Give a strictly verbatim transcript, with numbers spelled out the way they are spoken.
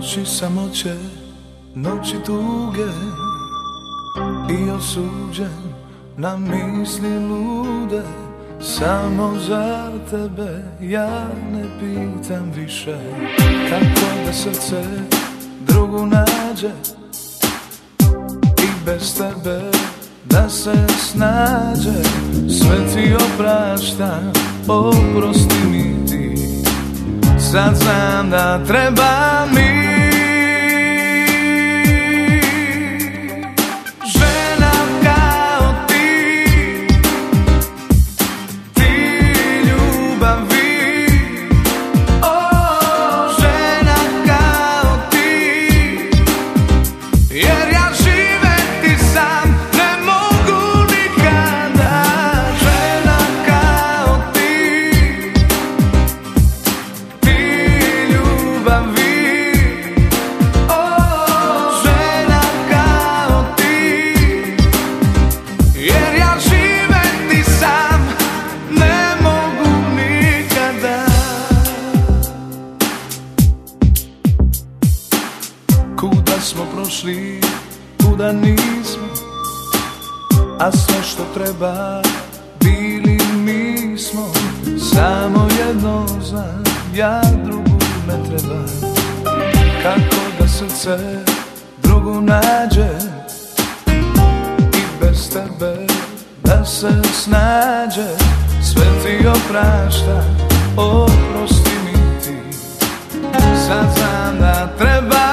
Noći samoće, noći tuge i osuđen na misli lude. Samo za tebe ja ne pitam više, kako da srce drugu nađe i bez tebe da se snađe. Sve ti opraštam, oprosti mi ti, sad znam da treba mi. Kuda smo prošli, kuda nismo, a sve što treba bili mi smo. Samo jedno znam, ja drugu ne trebam. Kako da srce drugu nađe i bez tebe da se snađe. Sve ti opraštam, oprosti mi ti, sad znam da treba